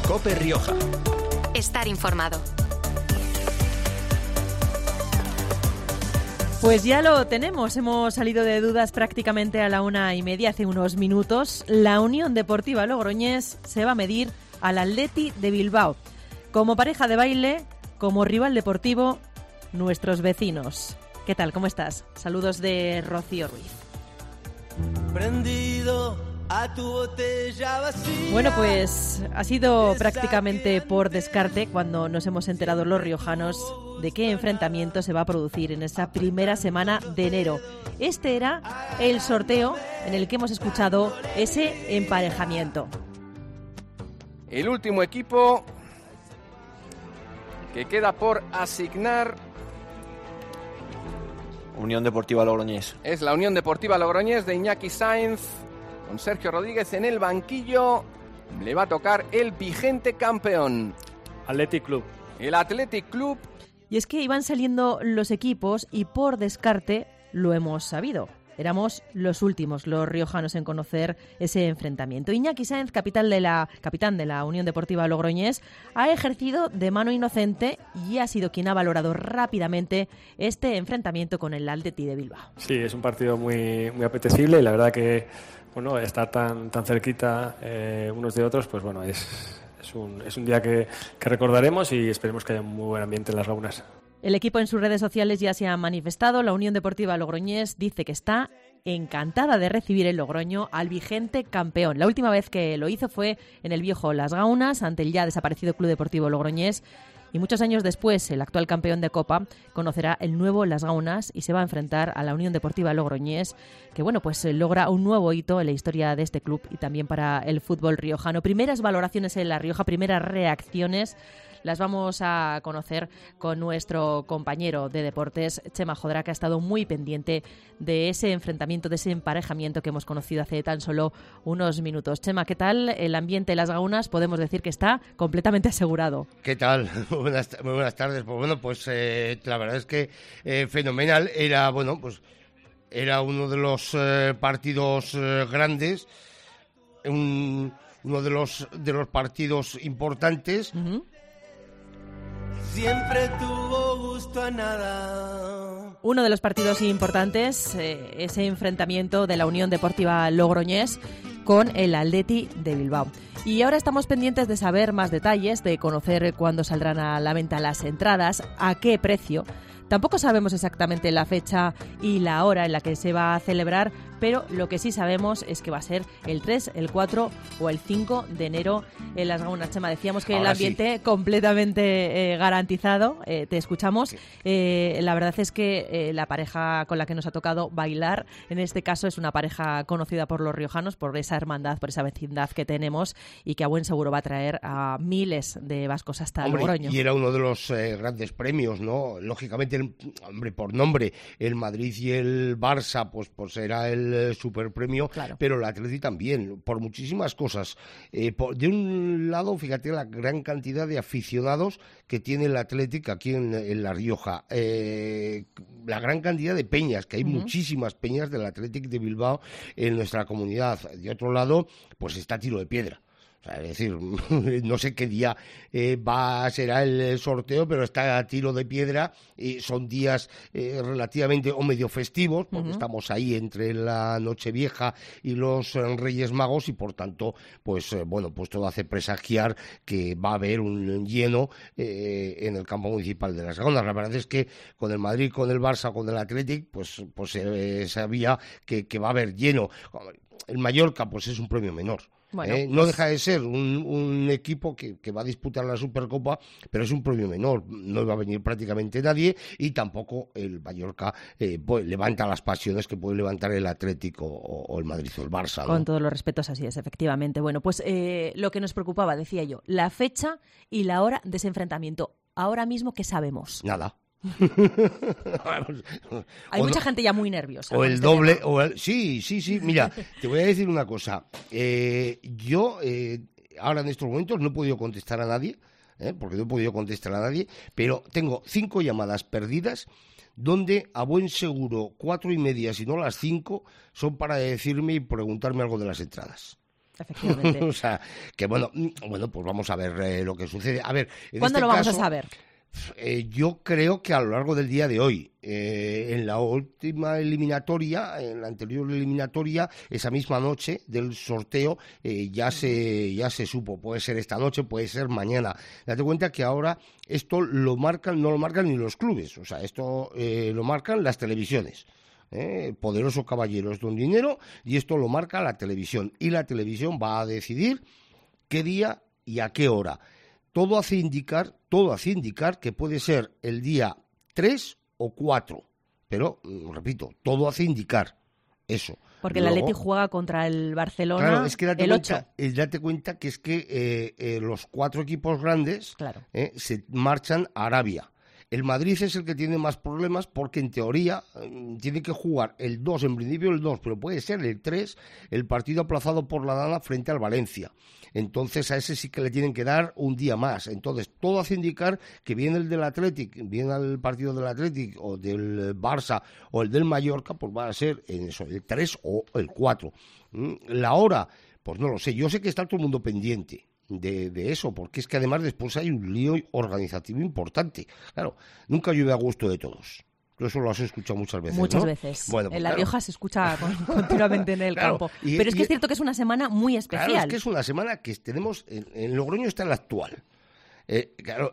COPE Rioja. Estar informado. Pues ya lo tenemos, hemos salido de dudas prácticamente a la 1:30 hace unos minutos. La Unión Deportiva Logroñés se va a medir al Athletic de Bilbao. Como pareja de baile, como rival deportivo, nuestros vecinos. ¿Qué tal? ¿Cómo estás? Saludos de Rocío Ruiz. Prendido a tu botella vacía. Bueno, pues ha sido prácticamente por descarte cuando nos hemos enterado los riojanos de qué enfrentamiento se va a producir en esa primera semana de enero. Este era el sorteo en el que hemos escuchado ese emparejamiento. El último equipo que queda por asignar Unión Deportiva Logroñés. es la Unión Deportiva Logroñés de Iñaki Sáenz, con Sergio Rodríguez en el banquillo. Le va a tocar el vigente campeón, Athletic Club. el Athletic Club. Y es que iban saliendo los equipos y por descarte lo hemos sabido. Éramos los últimos, los riojanos, en conocer ese enfrentamiento. Iñaki Sáenz, capitán de la Unión Deportiva Logroñés, ha ejercido de mano inocente y ha sido quien ha valorado rápidamente este enfrentamiento con el Athletic de Bilbao. Sí, es un partido muy, muy apetecible y la verdad que estar tan cerquita unos de otros, pues bueno, es un día que recordaremos y esperemos que haya un muy buen ambiente en las lagunas. El equipo en sus redes sociales ya se ha manifestado. La Unión Deportiva Logroñés dice que está encantada de recibir en Logroño al vigente campeón. La última vez que lo hizo fue en el viejo Las Gaunas, ante el ya desaparecido Club Deportivo Logroñés. Y muchos años después, el actual campeón de Copa conocerá el nuevo Las Gaunas y se va a enfrentar a la Unión Deportiva Logroñés, que logra un nuevo hito en la historia de este club y también para el fútbol riojano. Primeras valoraciones en La Rioja, primeras reacciones las vamos a conocer con nuestro compañero de deportes, Chema Jodra, que ha estado muy pendiente de ese enfrentamiento, de ese emparejamiento que hemos conocido hace tan solo unos minutos. Chema, ¿qué tal? El ambiente de Las Gaunas podemos decir que está completamente asegurado. ¿Qué tal? Muy buenas tardes. Pues la verdad es que fenomenal. Era uno de los partidos grandes, uno de los partidos importantes. Uh-huh. Siempre tuvo gusto a nada. Uno de los partidos importantes, ese enfrentamiento de la Unión Deportiva Logroñés con el Athletic de Bilbao. Y ahora estamos pendientes de saber más detalles, de conocer cuándo saldrán a la venta las entradas, a qué precio. Tampoco sabemos exactamente la fecha y la hora en la que se va a celebrar, pero lo que sí sabemos es que va a ser el 3, el 4 o el 5 de enero en Las Gaunas. Chema, decíamos que ahora el ambiente completamente garantizado. Te escuchamos. La verdad es que la pareja con la que nos ha tocado bailar, en este caso, es una pareja conocida por los riojanos, por esa hermandad, por esa vecindad que tenemos y que a buen seguro va a traer a miles de vascos hasta Logroño. Y era uno de los grandes premios, ¿no? Lógicamente, por nombre, el Madrid y el Barça, pues era el superpremio, claro. Pero el Atleti también, por muchísimas cosas. De un lado, fíjate la gran cantidad de aficionados que tiene el Athletic aquí en La Rioja. La gran cantidad de peñas, que hay muchísimas peñas del Athletic de Bilbao en nuestra comunidad. De otro lado, pues está Tiro de Piedra. O sea, es decir, no sé qué día será el sorteo, pero está a Tiro de Piedra y son días relativamente o medio festivos, porque estamos ahí entre la Nochevieja y los Reyes Magos y por tanto, pues todo hace presagiar que va a haber un lleno en el campo municipal de Las Gaunas. La verdad es que con el Madrid, con el Barça, con el Athletic, pues sabía que va a haber lleno. El Mallorca, pues es un premio menor. Bueno, no deja de ser un equipo que va a disputar la Supercopa, pero es un premio menor, no va a venir prácticamente nadie y tampoco el Mallorca levanta las pasiones que puede levantar el Atlético o el Madrid o el Barça, ¿no? Con todos los respetos, así es, efectivamente. Bueno, pues lo que nos preocupaba, decía yo, la fecha y la hora de ese enfrentamiento. Ahora mismo, ¿qué sabemos? Nada. Hay mucha gente ya muy nerviosa. O el doble, sí. Mira, te voy a decir una cosa. Yo ahora en estos momentos no he podido contestar a nadie, porque no he podido contestar a nadie, pero tengo 5 llamadas perdidas donde a buen seguro 4:30, si no las 5, son para decirme y preguntarme algo de las entradas. Efectivamente. O sea, que bueno, pues vamos a ver lo que sucede. A ver, ¿Cuándo lo vamos a saber? Yo creo que a lo largo del día de hoy, en la última eliminatoria, en la anterior eliminatoria, esa misma noche del sorteo, ya se supo. Puede ser esta noche, puede ser mañana. Date cuenta que ahora esto no lo marcan ni los clubes, o sea, esto lo marcan las televisiones. Poderoso caballero es don dinero y esto lo marca la televisión. Y la televisión va a decidir qué día y a qué hora. Todo hace indicar que puede ser el día 3 o 4, pero, repito, todo hace indicar eso. Porque el Atleti juega contra el Barcelona, claro, es que el 8. Date cuenta que es que los 4 equipos grandes claro. Se marchan a Arabia. El Madrid es el que tiene más problemas porque, en teoría, tiene que jugar el 2, en principio el 2, pero puede ser el 3, el partido aplazado por la Dana frente al Valencia. Entonces, a ese sí que le tienen que dar un día más. Entonces, todo hace indicar que viene el del Athletic, viene el partido del Athletic o del Barça o el del Mallorca, pues va a ser en eso, el 3 o el 4. La hora, pues no lo sé. Yo sé que está todo el mundo pendiente de eso, porque es que además después hay un lío organizativo importante. Claro, nunca llueve a gusto de todos. Eso lo has escuchado muchas veces, Muchas ¿no? veces. Bueno, pues en La claro. Rioja se escucha continuamente en el campo. Pero es que es cierto que es una semana muy especial. Claro, es que es una semana que tenemos... En Logroño está el actual. Claro,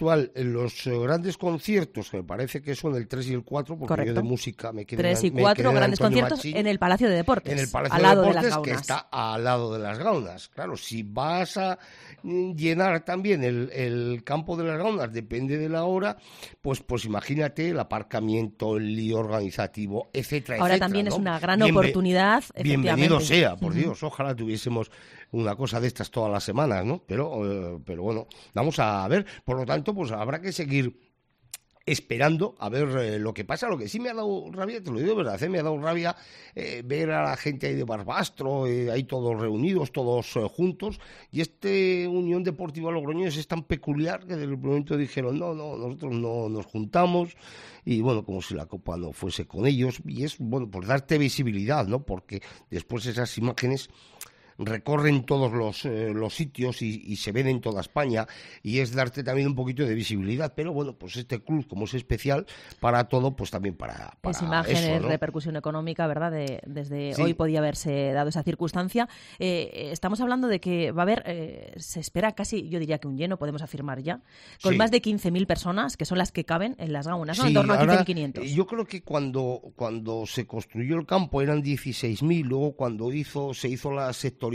los grandes conciertos, que me parece que son el 3 y el 4, porque correcto. Yo de música me quedé 3 y 4 grandes conciertos Machín, en el Palacio de Deportes. En el Palacio al de lado Deportes, de las Gaunas. que está al lado de las Gaunas. Claro, si vas a llenar también el campo de las Gaunas, depende de la hora, pues imagínate el aparcamiento, el lío organizativo, etcétera, Ahora etcétera, también ¿no? es una gran oportunidad, Bienvenido sea, por Dios, ojalá tuviésemos una cosa de estas todas las semanas, ¿no? Pero bueno, vamos a ver. Por lo tanto, pues habrá que seguir esperando a ver lo que pasa. Lo que sí me ha dado rabia, te lo digo de verdad, me ha dado rabia ver a la gente ahí de Barbastro, ahí todos reunidos, todos juntos, y Unión Deportiva Logroñés es tan peculiar que desde el momento dijeron, no, nosotros no nos juntamos, y bueno, como si la copa no fuese con ellos, y es, bueno, pues darte visibilidad, ¿no? Porque después esas imágenes recorren todos los sitios y se ven en toda España, y es darte también un poquito de visibilidad, pero bueno, pues este club, como es especial para todo, pues también para es imagen, eso, es ¿no? repercusión económica, ¿verdad? Desde sí. Hoy podía haberse dado esa circunstancia. Estamos hablando de que va a haber, se espera casi, yo diría que un lleno, podemos afirmar ya, con sí. más de 15.000 personas, que son las que caben en las Gaunas, ¿no? Sí, En torno a ahora, 15.500. Yo creo que cuando se construyó el campo eran 16.000, luego cuando se hizo la sectorización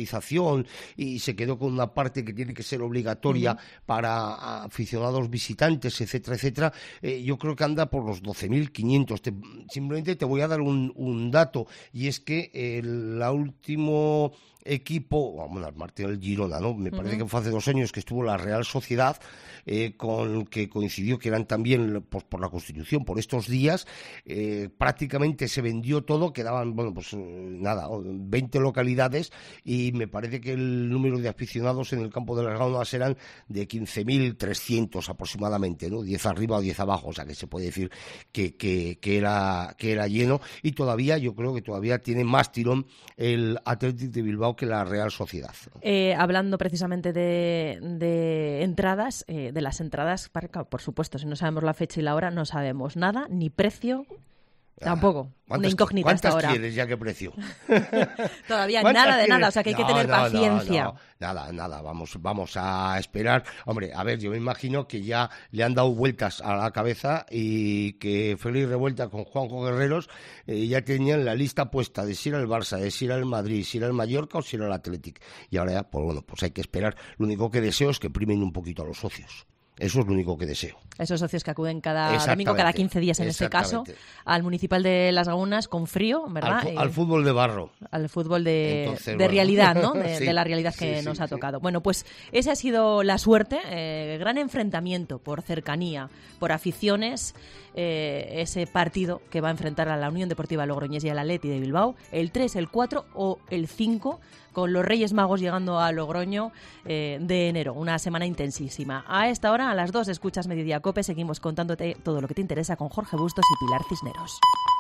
y se quedó con una parte que tiene que ser obligatoria para aficionados visitantes, etcétera, etcétera, yo creo que anda por los 12.500. Simplemente te voy a dar un dato, y es que el último equipo, bueno, el Martín del Girona, ¿no? Me parece que fue hace 2 años que estuvo la Real Sociedad, con que coincidió que eran también, pues, por la Constitución, por estos días, prácticamente se vendió todo, quedaban, bueno, pues nada, 20 localidades, y me parece que el número de aficionados en el campo de las Gaunas eran de 15.300 aproximadamente, ¿no? 10 arriba o 10 abajo, o sea que se puede decir que era lleno, y todavía, yo creo que todavía tiene más tirón el Athletic de Bilbao que la Real Sociedad. Hablando precisamente de entradas, de las entradas, por supuesto, si no sabemos la fecha y la hora, no sabemos nada, ni precio, tampoco. Una incógnita hasta ahora. ¿Cuántas quieres ya? ¿Qué precio? Todavía nada de nada, o sea que hay que tener paciencia. Nada, vamos a esperar. Hombre, a ver, yo me imagino que ya le han dado vueltas a la cabeza y que Félix Revuelta con Juanjo Guerreros ya tenían la lista puesta de si era el Barça, de si era el Madrid, si era el Mallorca o si era el Athletic. Y ahora ya, pues bueno, pues hay que esperar. Lo único que deseo es que primen un poquito a los socios. Eso es lo único que deseo. Esos socios que acuden cada domingo, cada 15 días en este caso, al Municipal de Las Gaunas con frío, ¿verdad? Al fútbol de barro. Al fútbol de realidad, ¿no? De la realidad que nos ha tocado. Bueno, pues esa ha sido la suerte. Gran enfrentamiento por cercanía, por aficiones. Ese partido que va a enfrentar a la Unión Deportiva Logroñés y al Atleti de Bilbao, el 3, el 4 o el 5, con los Reyes Magos llegando a Logroño de enero. Una semana intensísima. A esta hora, a las 2, escuchas Mediodía Cope. Seguimos contándote todo lo que te interesa con Jorge Bustos y Pilar Cisneros.